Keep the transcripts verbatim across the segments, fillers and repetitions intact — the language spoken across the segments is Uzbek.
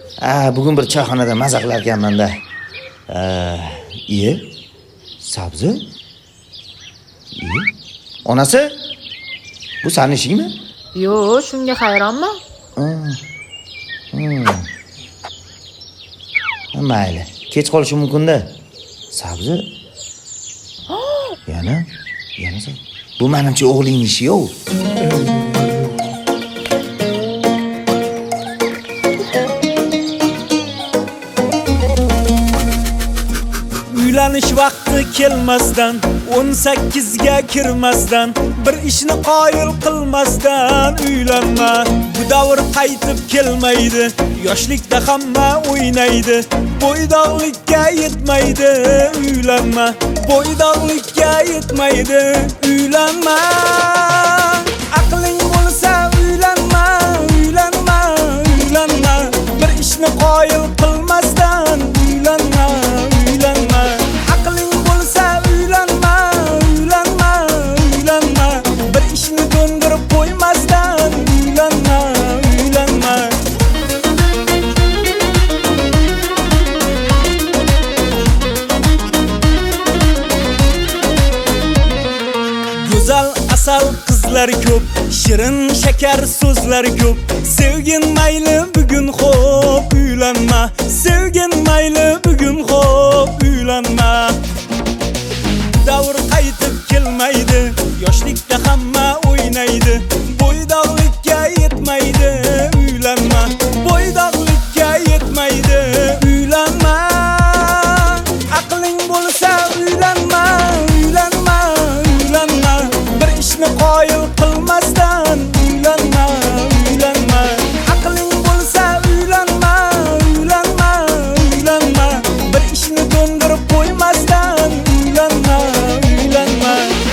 Ha, bugun bir choyxonada maza qilar ekanman-da. Iye? Sabzi? Iye? Onasi? Bu sening ishingmi? Yo'q, shunga hayronman. Hmm. Mayli, kech qolishi mumkin-da. Sabzi? Yana? Yana sabzi. Bu menimcha o'g'lingning ishi-ku. Uylanish vaqti kelmasdan, o'n sakkizga kirmasdan, bir ishni qoyil qilmasdan uylanma. Bu davr qaytib kelmaydi, yoshlikda hamma o'ynaydi. Bo'ydog'likka yetmaydi, uylanma. Bo'ydog'likka yetmaydi, uylanma. Aqling bo'lsa uylanma, uylanma, uylanma. Bir ishni qoyil qilmasdan uylanma, uylanma. Aqling bo'lsa uylanma, uylanma, uylanma. Bir ishni do'ndirib qo'ymasdan uylanma, uylanma. Go'zal asal qizlar ko'p, shirin shakar so'zlar ko'p. Sevgin mayli bugun xo'p, uylanma. Sevgin mayli bugun xo'p, uylanma. Davr qaytib kelmaydi, yoshlikda hamma o'ynaydi. Bo'ydog'likka yetmaydi, uylanma. Bo'ydog'likka yetmaydi, uylanma. Aqling bo'lsa uylanma, uylanma, uylanma. Bir ishni qoyil qilmasdan uylanma, uylanma. Aqling bo'lsa uylanma, uylanma, uylanma. Bir ishni do'ndirib qo'ymasdan uylanma, uylanma.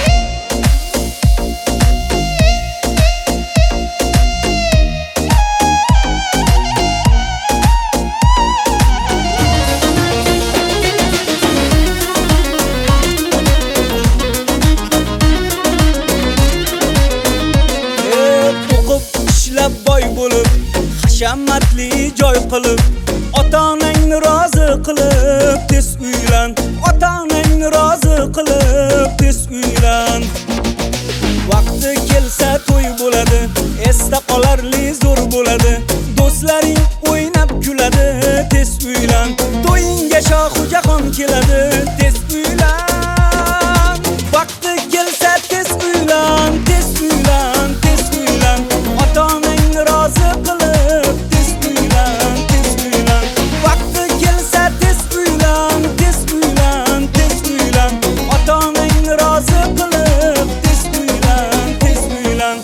O'qib ishlab boy bo'lib, hashamatli joy qilib, ota-onangni rozi qilib tez uylan. Ota-onangni rozi qilib tez uylan. Vaqti kelsa to'y bo'ladi, esda qolarli zo'r bo'ladi. Do'stlaring o'ynab kuladi, tez uylan. To'yinga shohu jahon keladi, tez uylan. Vaqti kelsa tez uylan, tez uylan, tez uylan. Ota-onangni rozi qilib tez uylan, tez uylan. Vaqti kelsa tez uylan, tez uylan, tez uylan. Ota-onangni rozi qilib tez uylan, tez uylan.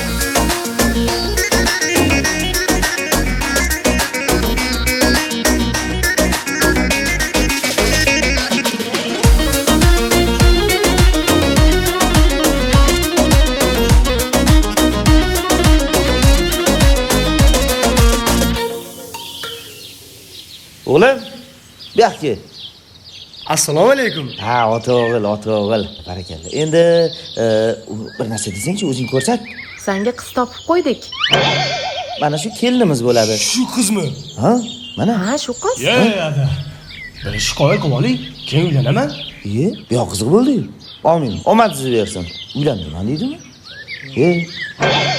O'g'lim, bu yoqqa kel. Assalomu alaykum. Ha, ota o'g'il, ota o'g'il. Barakalla. Endi e, bir narsa desang-chi, o'zing ko'rsat. Senga qiz topib qo'ydik. Mana shu kelinimiz bo'ladi. Shu qizmi? Ha? Mana. Ha, shu qiz. Ya, ada. Bir shikoyat qilib oling, keyin uylanaman. Iye, bu yoq qiziq bo'ldi-yu. Amin. Omad sizni bersin. Uylanmayman deydimi? E,